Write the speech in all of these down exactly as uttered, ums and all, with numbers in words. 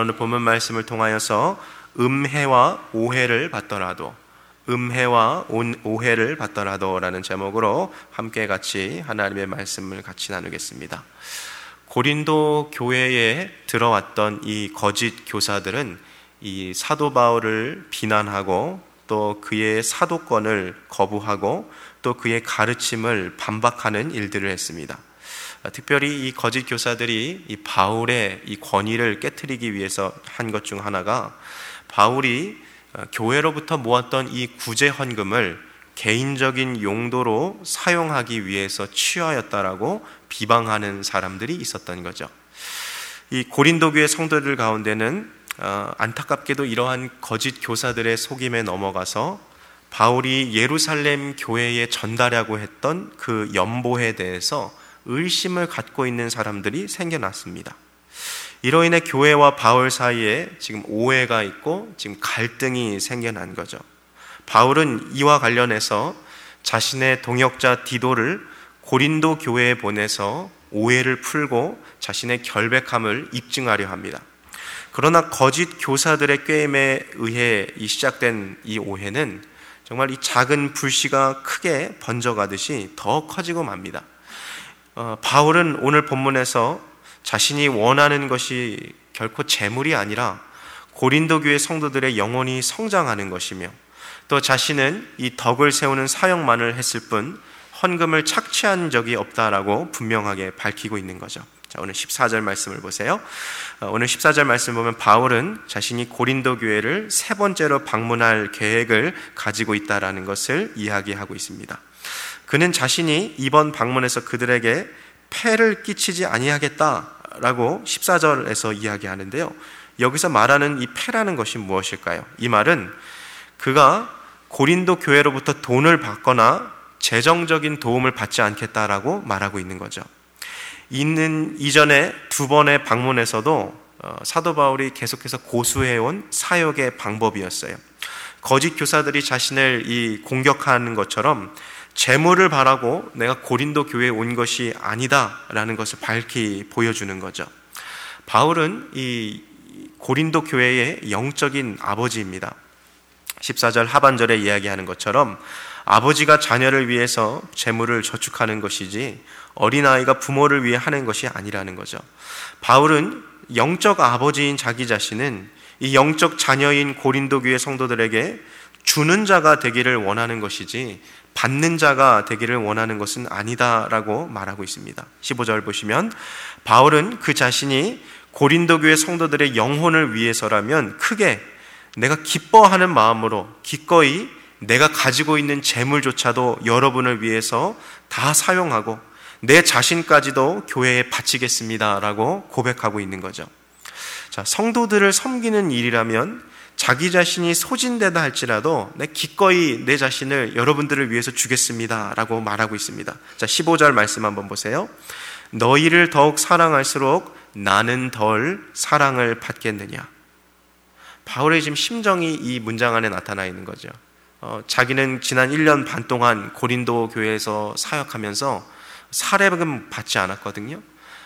오늘 본문 말씀을 통하여서 음해와 오해를 받더라도, 음해와 오해를 받더라도 라는 제목으로 함께 같이 하나님의 말씀을 같이 나누겠습니다. 고린도 교회에 들어왔던 이 거짓 교사들은 이 사도 바울을 비난하고 또 그의 사도권을 거부하고 또 그의 가르침을 반박하는 일들을 했습니다. 특별히 이 거짓 교사들이 이 바울의 이 권위를 깨트리기 위해서 한 것 중 하나가, 바울이 교회로부터 모았던 이 구제 헌금을 개인적인 용도로 사용하기 위해서 취하였다라고 비방하는 사람들이 있었던 거죠. 이 고린도 교회 성도들 가운데는 어, 안타깝게도 이러한 거짓 교사들의 속임에 넘어가서 바울이 예루살렘 교회에 전달하고 했던 그 연보에 대해서 의심을 갖고 있는 사람들이 생겨났습니다. 이로 인해 교회와 바울 사이에 지금 오해가 있고 지금 갈등이 생겨난 거죠. 바울은 이와 관련해서 자신의 동역자 디도를 고린도 교회에 보내서 오해를 풀고 자신의 결백함을 입증하려 합니다. 그러나 거짓 교사들의 꾀임에 의해 이 시작된 이 오해는 정말 이 작은 불씨가 크게 번져가듯이 더 커지고 맙니다. 어, 바울은 오늘 본문에서 자신이 원하는 것이 결코 재물이 아니라 고린도 교회 성도들의 영혼이 성장하는 것이며, 또 자신은 이 덕을 세우는 사역만을 했을 뿐 헌금을 착취한 적이 없다라고 분명하게 밝히고 있는 거죠. 자, 오늘 십사 절 말씀을 보세요. 오늘 십사 절 말씀 보면 바울은 자신이 고린도 교회를 세 번째로 방문할 계획을 가지고 있다라는 것을 이야기하고 있습니다. 그는 자신이 이번 방문에서 그들에게 폐를 끼치지 아니하겠다라고 십사 절에서 이야기하는데요. 여기서 말하는 이 폐라는 것이 무엇일까요? 이 말은 그가 고린도 교회로부터 돈을 받거나 재정적인 도움을 받지 않겠다라고 말하고 있는 거죠. 있는 이전에 두 번의 방문에서도 사도 바울이 계속해서 고수해온 사역의 방법이었어요. 거짓 교사들이 자신을 이 공격하는 것처럼 재물을 바라고 내가 고린도 교회에 온 것이 아니다라는 것을 밝히 보여주는 거죠. 바울은 이 고린도 교회의 영적인 아버지입니다. 십사 절 하반절에 이야기하는 것처럼 아버지가 자녀를 위해서 재물을 저축하는 것이지 어린아이가 부모를 위해 하는 것이 아니라는 거죠. 바울은 영적 아버지인 자기 자신은 이 영적 자녀인 고린도 교회 성도들에게 주는 자가 되기를 원하는 것이지 받는 자가 되기를 원하는 것은 아니다라고 말하고 있습니다. 십오 절 보시면 바울은 그 자신이 고린도 교회 성도들의 영혼을 위해서라면 크게 내가 기뻐하는 마음으로 기꺼이 내가 가지고 있는 재물조차도 여러분을 위해서 다 사용하고 내 자신까지도 교회에 바치겠습니다라고 고백하고 있는 거죠. 자, 성도들을 섬기는 일이라면 자기 자신이 소진되다 할지라도 내 기꺼이 내 자신을 여러분들을 위해서 주겠습니다라고 말하고 있습니다. 자, 십오 절 말씀 한번 보세요. 너희를 더욱 사랑할수록 나는 덜 사랑을 받겠느냐. 바울의 지금 심정이 이 문장 안에 나타나 있는 거죠. 어, 자기는 지난 일 년 반 동안 고린도 교회에서 사역하면서 사례금 받지 않았거든요.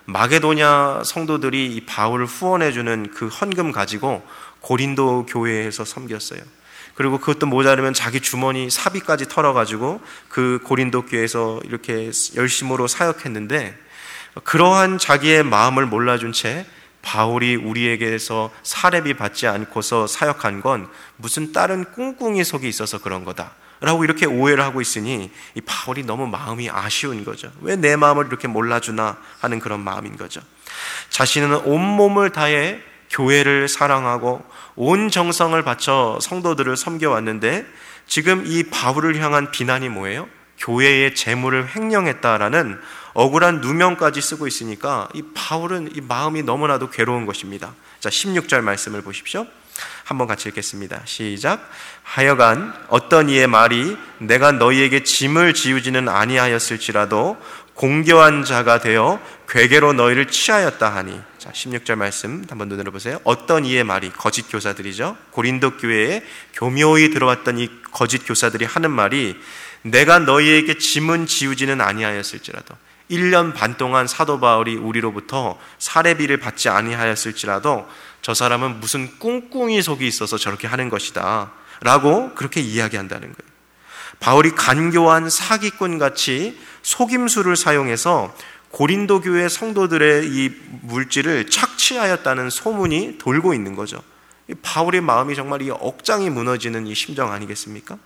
마게도냐 성도들이 이 바울을 후원해주는 그 헌금 가지고 고린도 교회에서 섬겼어요. 그리고 그것도 모자르면 자기 주머니 사비까지 털어가지고 그 고린도 교회에서 이렇게 열심으로 사역했는데, 그러한 자기의 마음을 몰라준 채 바울이 우리에게서 사례비 받지 않고서 사역한 건 무슨 다른 꿍꿍이 속에 있어서 그런 거다 라고 이렇게 오해를 하고 있으니 이 바울이 너무 마음이 아쉬운 거죠. 왜 내 마음을 이렇게 몰라주나 하는 그런 마음인 거죠. 자신은 온몸을 다해 교회를 사랑하고 온 정성을 바쳐 성도들을 섬겨왔는데 지금 이 바울을 향한 비난이 뭐예요? 교회의 재물을 횡령했다라는 억울한 누명까지 쓰고 있으니까 이 바울은 이 마음이 너무나도 괴로운 것입니다. 자, 십육 절 말씀을 보십시오. 한번 같이 읽겠습니다. 시작. 하여간 어떤 이의 말이 내가 너희에게 짐을 지우지는 아니하였을지라도 공교한 자가 되어 괴계로 너희를 취하였다 하니. 자, 십육 절 말씀 한번 눈으로 보세요. 어떤 이의 말이, 거짓 교사들이죠. 고린도 교회에 교묘히 들어왔던 이 거짓 교사들이 하는 말이 내가 너희에게 짐은 지우지는 아니하였을지라도, 일 년 반 동안 사도 바울이 우리로부터 사례비를 받지 아니하였을지라도 저 사람은 무슨 꿍꿍이 속이 있어서 저렇게 하는 것이다 라고 그렇게 이야기한다는 거예요. 바울이 간교한 사기꾼 같이 속임수를 사용해서 고린도 교회 성도들의 이 물질을 착취하였다는 소문이 돌고 있는 거죠. 바울의 마음이 정말 이 억장이 무너지는 이 심정 아니겠습니까?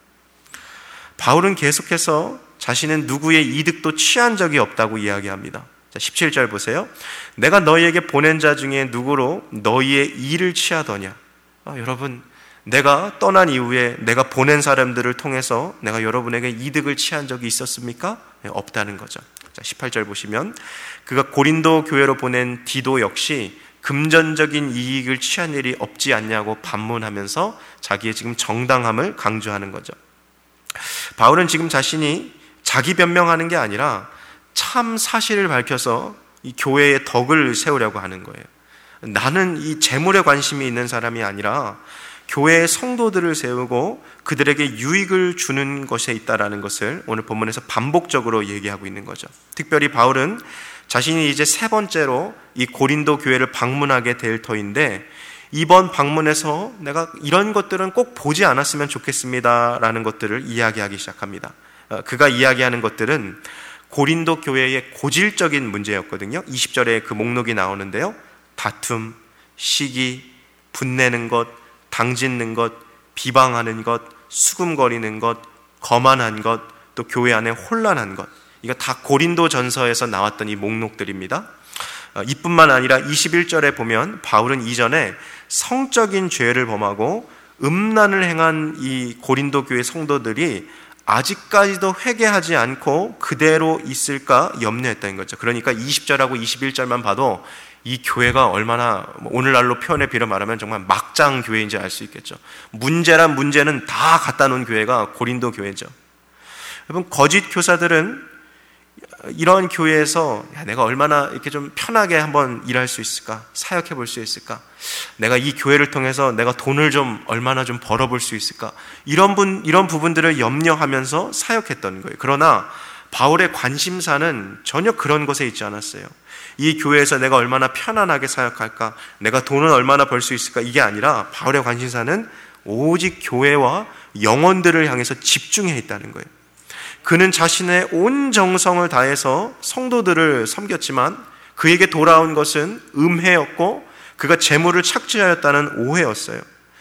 바울은 계속해서 자신은 누구의 이득도 취한 적이 없다고 이야기합니다. 자, 십칠 절 보세요. 내가 너희에게 보낸 자 중에 누구로 너희의 일을 취하더냐? 아, 여러분, 내가 떠난 이후에 내가 보낸 사람들을 통해서 내가 여러분에게 이득을 취한 적이 있었습니까? 네, 없다는 거죠. 자, 십팔 절 보시면 그가 고린도 교회로 보낸 디도 역시 금전적인 이익을 취한 일이 없지 않냐고 반문하면서 자기의 지금 정당함을 강조하는 거죠. 바울은 지금 자신이 자기 변명하는 게 아니라 참 사실을 밝혀서 이 교회의 덕을 세우려고 하는 거예요. 나는 이 재물에 관심이 있는 사람이 아니라 교회의 성도들을 세우고 그들에게 유익을 주는 것에 있다라는 것을 오늘 본문에서 반복적으로 얘기하고 있는 거죠. 특별히 바울은 자신이 이제 세 번째로 이 고린도 교회를 방문하게 될 터인데 이번 방문에서 내가 이런 것들은 꼭 보지 않았으면 좋겠습니다라는 것들을 이야기하기 시작합니다. 그가 이야기하는 것들은 고린도 교회의 고질적인 문제였거든요. 이십 절에 그 목록이 나오는데요. 다툼, 시기, 분내는 것, 당짓는 것, 비방하는 것, 수금거리는 것, 거만한 것, 또 교회 안에 혼란한 것, 이거 다 고린도 전서에서 나왔던 이 목록들입니다. 이뿐만 아니라 이십일 절에 보면 바울은 이전에 성적인 죄를 범하고 음란을 행한 이 고린도 교회 성도들이 아직까지도 회개하지 않고 그대로 있을까 염려했다는 거죠. 그러니까 이십 절하고 이십일 절만 봐도 이 교회가 얼마나 오늘날로 표현에 빌어 말하면 정말 막장 교회인지 알 수 있겠죠. 문제란 문제는 다 갖다 놓은 교회가 고린도 교회죠. 여러분, 거짓 교사들은 이런 교회에서 야, 내가 얼마나 이렇게 좀 편하게 한번 일할 수 있을까? 사역해 볼 수 있을까? 내가 이 교회를 통해서 내가 돈을 좀 얼마나 좀 벌어볼 수 있을까? 이런 분, 이런 부분들을 염려하면서 사역했던 거예요. 그러나 바울의 관심사는 전혀 그런 것에 있지 않았어요. 이 교회에서 내가 얼마나 편안하게 사역할까? 내가 돈을 얼마나 벌 수 있을까? 이게 아니라 바울의 관심사는 오직 교회와 영혼들을 향해서 집중해 있다는 거예요. 그는 자신의 온 정성을 다해서 성도들을 섬겼지만 그에게 돌아온 것은 음해였고 그가 재물을 착취하였다는 오해였어요.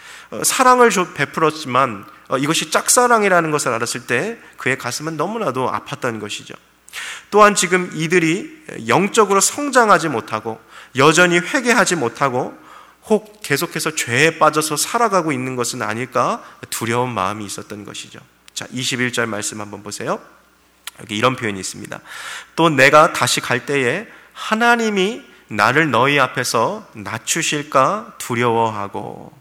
사랑을 베풀었지만 이것이 짝사랑이라는 것을 알았을 때 그의 가슴은 너무나도 아팠던 것이죠. 또한 지금 이들이 영적으로 성장하지 못하고 여전히 회개하지 못하고 혹 계속해서 죄에 빠져서 살아가고 있는 것은 아닐까 두려운 마음이 있었던 것이죠. 자, 이십일 절 말씀 한번 보세요. 여기 이런 표현이 있습니다. 또 내가 다시 갈 때에 하나님이 나를 너희 앞에서 낮추실까 두려워하고.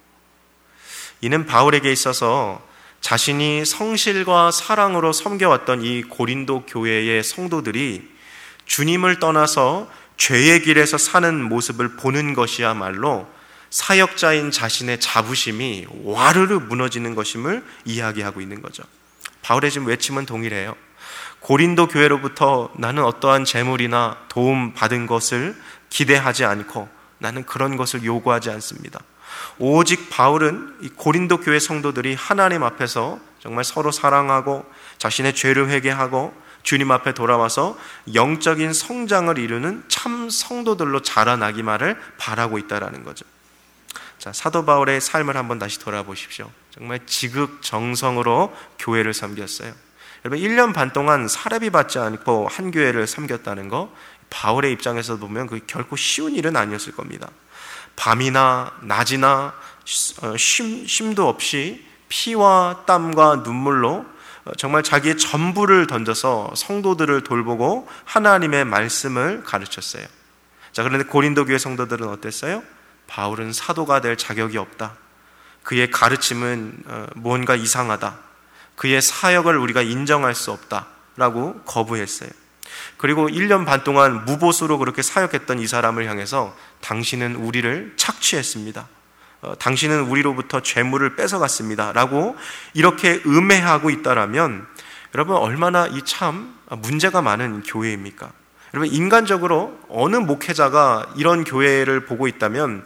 이는 바울에게 있어서 자신이 성실과 사랑으로 섬겨왔던 이 고린도 교회의 성도들이 주님을 떠나서 죄의 길에서 사는 모습을 보는 것이야말로 사역자인 자신의 자부심이 와르르 무너지는 것임을 이야기하고 있는 거죠. 바울의 지금 외침은 동일해요. 고린도 교회로부터 나는 어떠한 재물이나 도움 받은 것을 기대하지 않고 나는 그런 것을 요구하지 않습니다. 오직 바울은 이 고린도 교회 성도들이 하나님 앞에서 정말 서로 사랑하고 자신의 죄를 회개하고 주님 앞에 돌아와서 영적인 성장을 이루는 참 성도들로 자라나기만을 바라고 있다는 거죠. 자, 사도 바울의 삶을 한번 다시 돌아보십시오. 정말 지극정성으로 교회를 섬겼어요. 여러분, 일 년 반 동안 사례비 받지 않고 한 교회를 섬겼다는 거, 바울의 입장에서 보면 그게 결코 쉬운 일은 아니었을 겁니다. 밤이나 낮이나 쉼, 쉼도 없이 피와 땀과 눈물로 정말 자기의 전부를 던져서 성도들을 돌보고 하나님의 말씀을 가르쳤어요. 자, 그런데 고린도 교회 성도들은 어땠어요? 바울은 사도가 될 자격이 없다. 그의 가르침은 뭔가 이상하다. 그의 사역을 우리가 인정할 수 없다라고 거부했어요. 그리고 일 년 반 동안 무보수로 그렇게 사역했던 이 사람을 향해서 당신은 우리를 착취했습니다. 어, 당신은 우리로부터 죄물을 뺏어갔습니다. 라고 이렇게 음해하고 있다라면 여러분, 얼마나 이 참 문제가 많은 교회입니까? 여러분, 인간적으로 어느 목회자가 이런 교회를 보고 있다면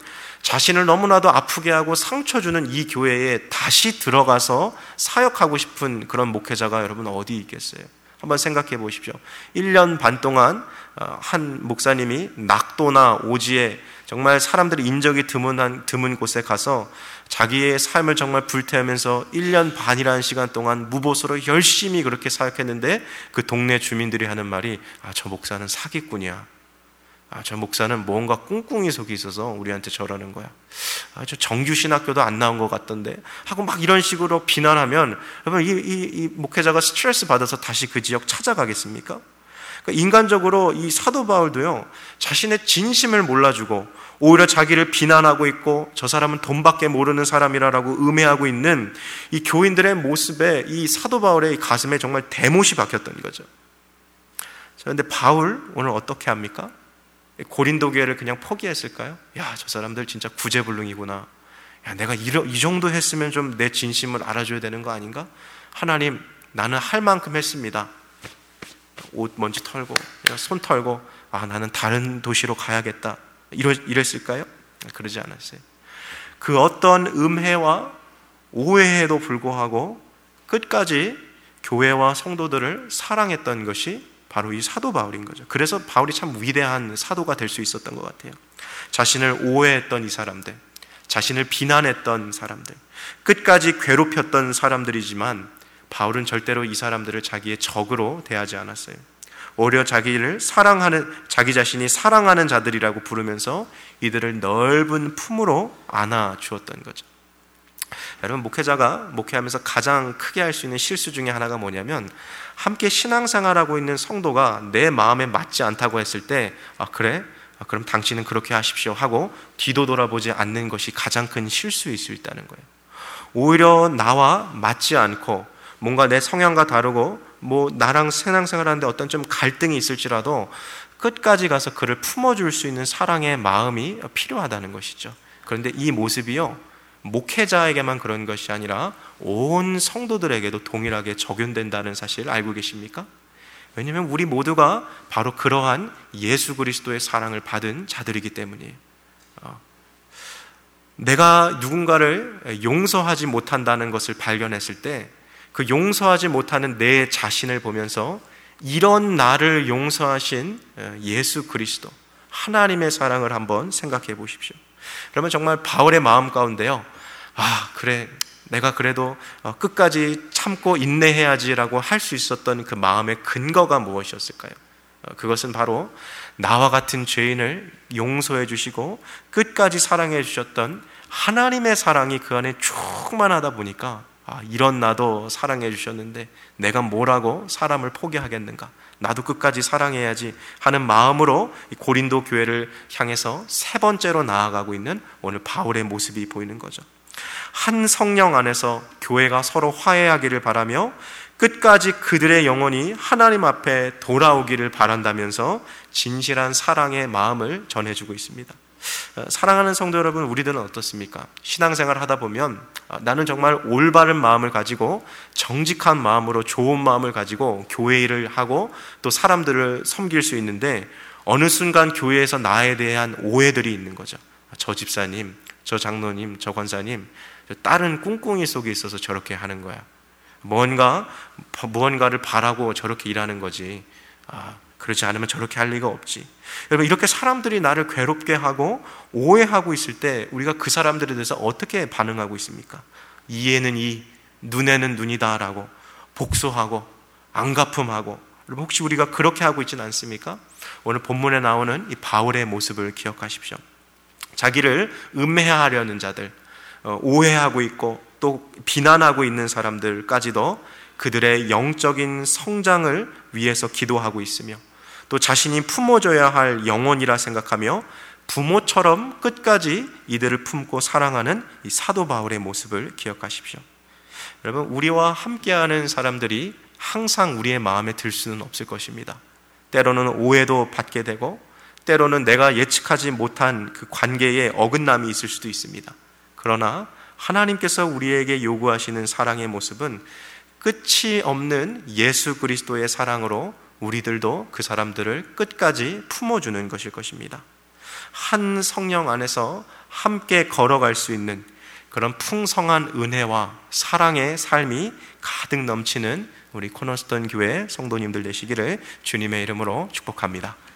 자신을 너무나도 아프게 하고 상처 주는 이 교회에 다시 들어가서 사역하고 싶은 그런 목회자가 여러분 어디 있겠어요? 한번 생각해 보십시오. 일 년 반 동안 한 목사님이 낙도나 오지에 정말 사람들이 인적이 드문, 드문 곳에 가서 자기의 삶을 정말 불태우면서 일 년 반이라는 시간 동안 무보수로 열심히 그렇게 사역했는데 그 동네 주민들이 하는 말이 아, 저 목사는 사기꾼이야. 아, 저 목사는 뭔가 꿍꿍이 속이 있어서 우리한테 저러는 거야. 아, 저 정규신학교도 안 나온 것 같던데 하고 막 이런 식으로 비난하면 여러분 이, 이, 이 목회자가 스트레스 받아서 다시 그 지역 찾아가겠습니까? 그러니까 인간적으로 이 사도 바울도요, 자신의 진심을 몰라주고 오히려 자기를 비난하고 있고 저 사람은 돈밖에 모르는 사람이라고 음해하고 있는 이 교인들의 모습에 이 사도 바울의 가슴에 정말 대못이 박혔던 거죠. 그런데 바울 오늘 어떻게 합니까? 고린도 교회를 그냥 포기했을까요? 야, 저 사람들 진짜 구제불능이구나. 야, 내가 이러, 이 정도 했으면 좀 내 진심을 알아줘야 되는 거 아닌가? 하나님, 나는 할 만큼 했습니다. 옷 먼지 털고, 손 털고, 아, 나는 다른 도시로 가야겠다. 이러, 이랬을까요? 그러지 않았어요. 그 어떤 음해와 오해에도 불구하고 끝까지 교회와 성도들을 사랑했던 것이 바로 이 사도 바울인 거죠. 그래서 바울이 참 위대한 사도가 될 수 있었던 것 같아요. 자신을 오해했던 이 사람들, 자신을 비난했던 사람들, 끝까지 괴롭혔던 사람들이지만 바울은 절대로 이 사람들을 자기의 적으로 대하지 않았어요. 오히려 자기를 사랑하는, 자기 자신이 사랑하는 자들이라고 부르면서 이들을 넓은 품으로 안아 주었던 거죠. 여러분, 목회자가 목회하면서 가장 크게 할 수 있는 실수 중에 하나가 뭐냐면 함께 신앙생활하고 있는 성도가 내 마음에 맞지 않다고 했을 때 아, 그래? 아, 그럼 당신은 그렇게 하십시오 하고 뒤도 돌아보지 않는 것이 가장 큰 실수일 수 있다는 거예요. 오히려 나와 맞지 않고 뭔가 내 성향과 다르고 뭐 나랑 신앙생활하는데 어떤 좀 갈등이 있을지라도 끝까지 가서 그를 품어줄 수 있는 사랑의 마음이 필요하다는 것이죠. 그런데 이 모습이요, 목회자에게만 그런 것이 아니라 온 성도들에게도 동일하게 적용된다는 사실 알고 계십니까? 왜냐하면 우리 모두가 바로 그러한 예수 그리스도의 사랑을 받은 자들이기 때문이에요. 내가 누군가를 용서하지 못한다는 것을 발견했을 때 그 용서하지 못하는 내 자신을 보면서 이런 나를 용서하신 예수 그리스도, 하나님의 사랑을 한번 생각해 보십시오. 그러면 정말 바울의 마음 가운데요, 아, 그래, 내가 그래도 끝까지 참고 인내해야지라고 할 수 있었던 그 마음의 근거가 무엇이었을까요? 그것은 바로 나와 같은 죄인을 용서해 주시고 끝까지 사랑해 주셨던 하나님의 사랑이 그 안에 충만하다 보니까 아, 이런 나도 사랑해 주셨는데 내가 뭐라고 사람을 포기하겠는가? 나도 끝까지 사랑해야지 하는 마음으로 고린도 교회를 향해서 세 번째로 나아가고 있는 오늘 바울의 모습이 보이는 거죠. 한 성령 안에서 교회가 서로 화해하기를 바라며 끝까지 그들의 영혼이 하나님 앞에 돌아오기를 바란다면서 진실한 사랑의 마음을 전해주고 있습니다. 사랑하는 성도 여러분, 우리들은 어떻습니까? 신앙생활 하다 보면 나는 정말 올바른 마음을 가지고 정직한 마음으로 좋은 마음을 가지고 교회 일을 하고 또 사람들을 섬길 수 있는데 어느 순간 교회에서 나에 대한 오해들이 있는 거죠. 저 집사님, 저 장로님, 저 권사님, 다른 꿍꿍이 속에 있어서 저렇게 하는 거야. 뭔가 무언가를 바라고 저렇게 일하는 거지. 아, 그렇지 않으면 저렇게 할 리가 없지. 여러분, 이렇게 사람들이 나를 괴롭게 하고 오해하고 있을 때 우리가 그 사람들에 대해서 어떻게 반응하고 있습니까? 이에는 이, 눈에는 눈이다라고 복수하고 안갚음하고. 여러분, 혹시 우리가 그렇게 하고 있지는 않습니까? 오늘 본문에 나오는 이 바울의 모습을 기억하십시오. 자기를 음해하려는 자들, 오해하고 있고 또 비난하고 있는 사람들까지도 그들의 영적인 성장을 위해서 기도하고 있으며 또 자신이 품어줘야 할 영혼이라 생각하며 부모처럼 끝까지 이들을 품고 사랑하는 이 사도 바울의 모습을 기억하십시오. 여러분, 우리와 함께하는 사람들이 항상 우리의 마음에 들 수는 없을 것입니다. 때로는 오해도 받게 되고 때로는 내가 예측하지 못한 그 관계에 어긋남이 있을 수도 있습니다. 그러나 하나님께서 우리에게 요구하시는 사랑의 모습은 끝이 없는 예수 그리스도의 사랑으로 우리들도 그 사람들을 끝까지 품어주는 것일 것입니다. 한 성령 안에서 함께 걸어갈 수 있는 그런 풍성한 은혜와 사랑의 삶이 가득 넘치는 우리 코너스톤 교회 성도님들 되시기를 주님의 이름으로 축복합니다.